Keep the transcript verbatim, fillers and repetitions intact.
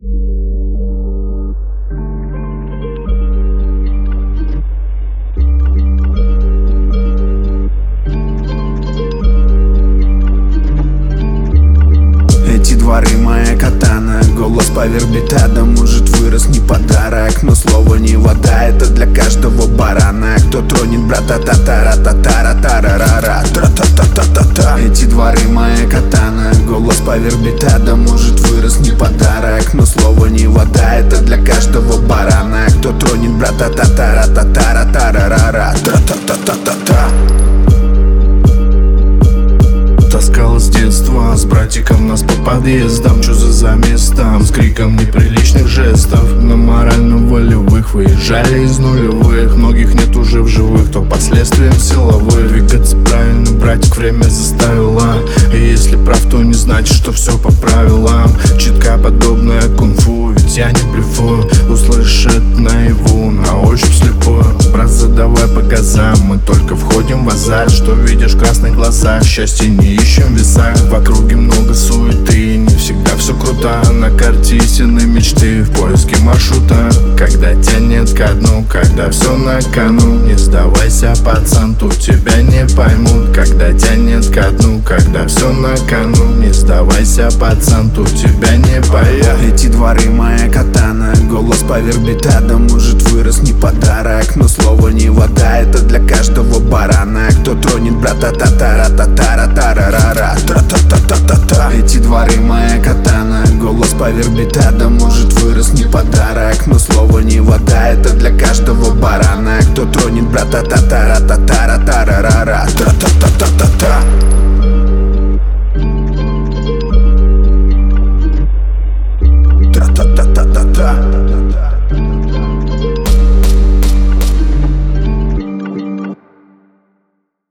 Эти дворы моя катана, голос поверх бита, да может вырос не подарок. Но слово не вода, это для каждого барана. Кто тронет брата татара татара тарарара тра-та-та-та-та-та. Эти дворы моя катана, голос поверх бита, да может вырос не подарок. Но слово не вода, это для каждого барана. Кто тронет брата татара татара тарарара тра-та-та-та-та-та. Таскал с детства с братиком нас по подъездам. Чё за замес там, с криком неприличных жестов. На морально-волевых выезжали из нулевых. Многих нет уже в живых, то последствиям силовых. Двигаться правильно, братик, время заставило. И если прав, то не значит, что все по правилам. Читка подобная кунг-фу, ведь я не блефую. Услышь это наяву, на ощупь слепую. Брат, задавай по газам, мы только входим в азарт. Что видишь в красных глазах, счастье не ищем в весах. В округе много суеты, не всегда все круто. На карте истинные мечты, в поиске маршрута. Когда тянет ко дну, когда все на кону. Не сдавайся, пацан, тут тебя не поймут. Когда тянет ко дну, когда все на кону. Не сдавайся, пацан, тут тебя не поймут. Эти дворы моя катана, голос поверх бита, да может вырос не подарок. Но слово не вода, это для каждого барана. Кто тронет брата татара татара тарарара тра-та-та-та-та-та. Эти дворы моя катана, голос поверх бита, да может вырос не подарок. Но слово не вода, это для каждого барана. Кто тронет брата татара татара тарарара тра-та-та-та-та-та.